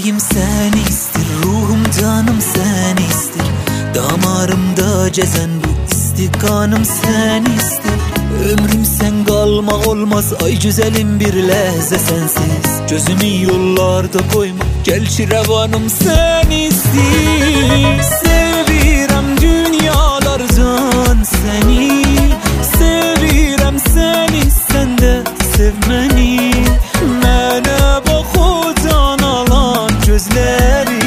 Yüreğim sen istir, ruhum canım sen istir. Damarımda cezen bu istikanım sen istir. Ömrüm sen kalma olmaz, ay güzelim bir lehze sensiz. Gözümü yollarda koyma, gel şirevanım sen istir. Sevirem dünyalardan seni, sevirem seni, sen de sev beni. Mene bak odan alan gözleri,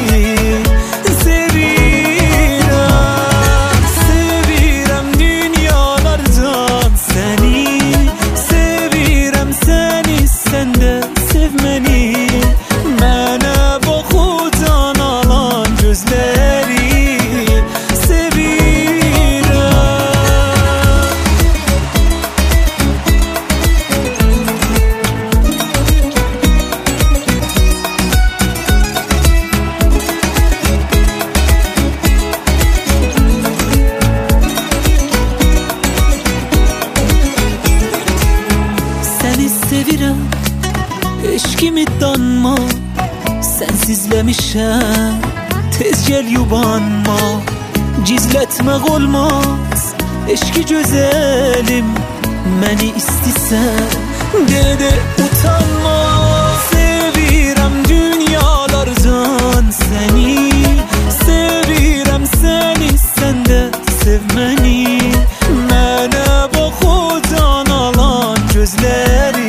sevirem, eşkimi danma, sensizlemişem, tez gel yubanma. Gizletmek olmaz, eşki güzelim, beni istisen de utanma. Sevirem dünyalardan seni, sevirem seni, sen de sev beni. Mene bak odan alan gözleri,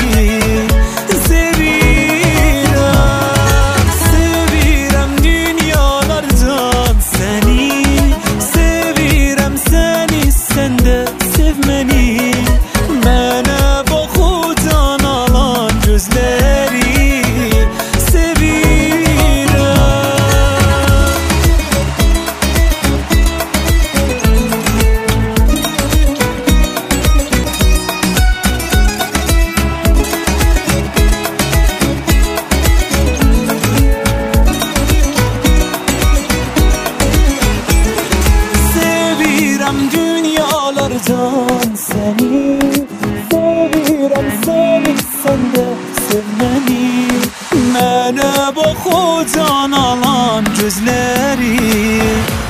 dünyalardan seni, sevirem seni, sen de sev beni. Mene bak odan alan gözleri.